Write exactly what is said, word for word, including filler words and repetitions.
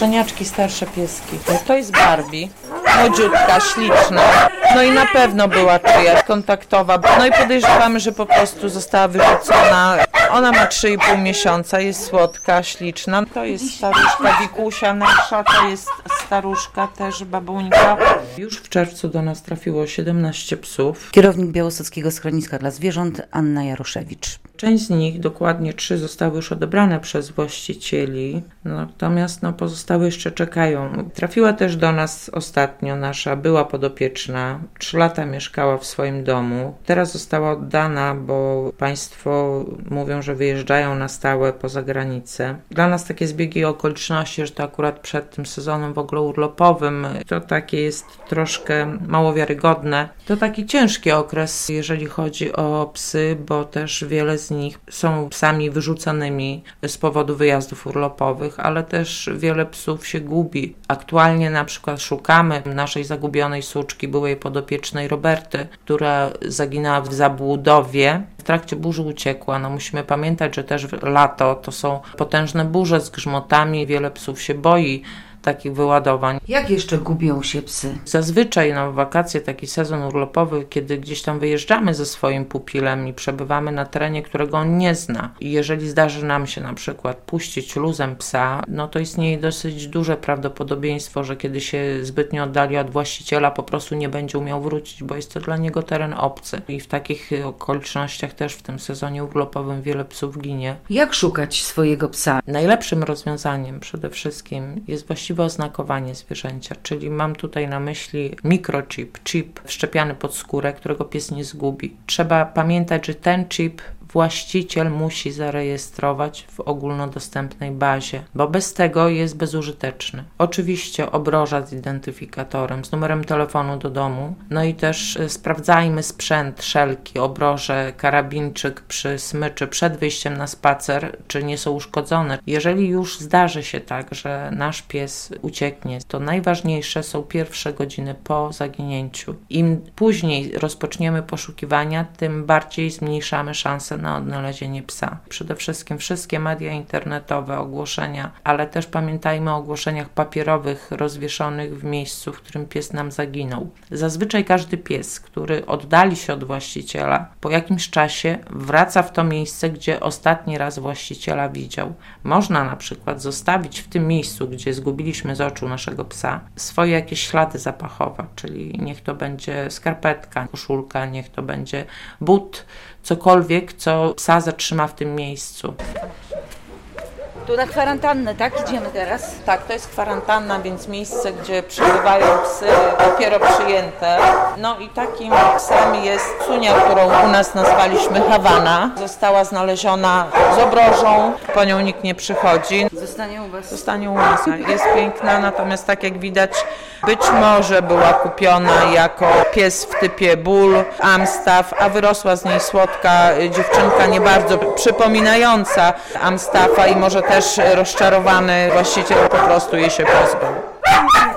szczeniaczki, starsze pieski. To jest Barbie, młodziutka, śliczna. No i na pewno była czyjaś kontaktowa. No i podejrzewamy, że po prostu została wyrzucona. Ona ma trzy i pół miesiąca, jest słodka, śliczna. To jest staruszka Wikusia nasza, to jest staruszka też, babuńka. Już w czerwcu do nas trafiło siedemnaście psów. Kierownik Białostockiego Schroniska dla Zwierząt Anna Jaroszewicz. Część z nich, dokładnie trzy, zostały już odebrane przez właścicieli, natomiast no, pozostałe jeszcze czekają. Trafiła też do nas ostatnio nasza była podopieczna, trzy lata mieszkała w swoim domu. Teraz została oddana, bo państwo mówią, że wyjeżdżają na stałe poza granicę. Dla nas takie zbiegi okoliczności, że to akurat przed tym sezonem w ogóle urlopowym, to takie jest troszkę mało wiarygodne. To taki ciężki okres, jeżeli chodzi o psy, bo też wiele z nich są psami wyrzuconymi z powodu wyjazdów urlopowych, ale też wiele psów się gubi. Aktualnie na przykład szukamy naszej zagubionej suczki, byłej podopiecznej Roberty, która zaginęła w Zabłudowie. W trakcie burzy uciekła. No musimy pamiętać, że też lato to są potężne burze z grzmotami, wiele psów się boi takich wyładowań. Jak jeszcze gubią się psy? Zazwyczaj na wakacje, taki sezon urlopowy, kiedy gdzieś tam wyjeżdżamy ze swoim pupilem i przebywamy na terenie, którego on nie zna. I jeżeli zdarzy nam się na przykład puścić luzem psa, no to istnieje dosyć duże prawdopodobieństwo, że kiedy się zbytnio oddali od właściciela, po prostu nie będzie umiał wrócić, bo jest to dla niego teren obcy. I w takich okolicznościach też w tym sezonie urlopowym wiele psów ginie. Jak szukać swojego psa? Najlepszym rozwiązaniem przede wszystkim jest właściwie oznakowanie zwierzęcia, czyli mam tutaj na myśli mikrochip, chip wszczepiany pod skórę, którego pies nie zgubi. Trzeba pamiętać, że ten chip właściciel musi zarejestrować w ogólnodostępnej bazie, bo bez tego jest bezużyteczny. Oczywiście obroża z identyfikatorem, z numerem telefonu do domu, no i też sprawdzajmy sprzęt, szelki, obroże, karabinczyk przy smyczy przed wyjściem na spacer, czy nie są uszkodzone. Jeżeli już zdarzy się tak, że nasz pies ucieknie, to najważniejsze są pierwsze godziny po zaginięciu. Im później rozpoczniemy poszukiwania, tym bardziej zmniejszamy szanse na odnalezienie psa. Przede wszystkim wszystkie media internetowe, ogłoszenia, ale też pamiętajmy o ogłoszeniach papierowych rozwieszonych w miejscu, w którym pies nam zaginął. Zazwyczaj każdy pies, który oddali się od właściciela, po jakimś czasie wraca w to miejsce, gdzie ostatni raz właściciela widział. Można na przykład zostawić w tym miejscu, gdzie zgubiliśmy z oczu naszego psa, swoje jakieś ślady zapachowe, czyli niech to będzie skarpetka, koszulka, niech to będzie but, cokolwiek, co psa zatrzyma w tym miejscu. Tu na kwarantannę, tak? Idziemy teraz? Tak, to jest kwarantanna, więc miejsce, gdzie przebywają psy dopiero przyjęte. No i takim psem jest Sunia, którą u nas nazwaliśmy Hawana. Została znaleziona z obrożą, po nią nikt nie przychodzi. Zostanie u was? Zostanie u nas. Jest piękna, natomiast tak jak widać, być może była kupiona jako pies w typie bull, amstaff, a wyrosła z niej słodka dziewczynka, nie bardzo przypominająca amstaffa i może też rozczarowany właściciel po prostu jej się pozbył.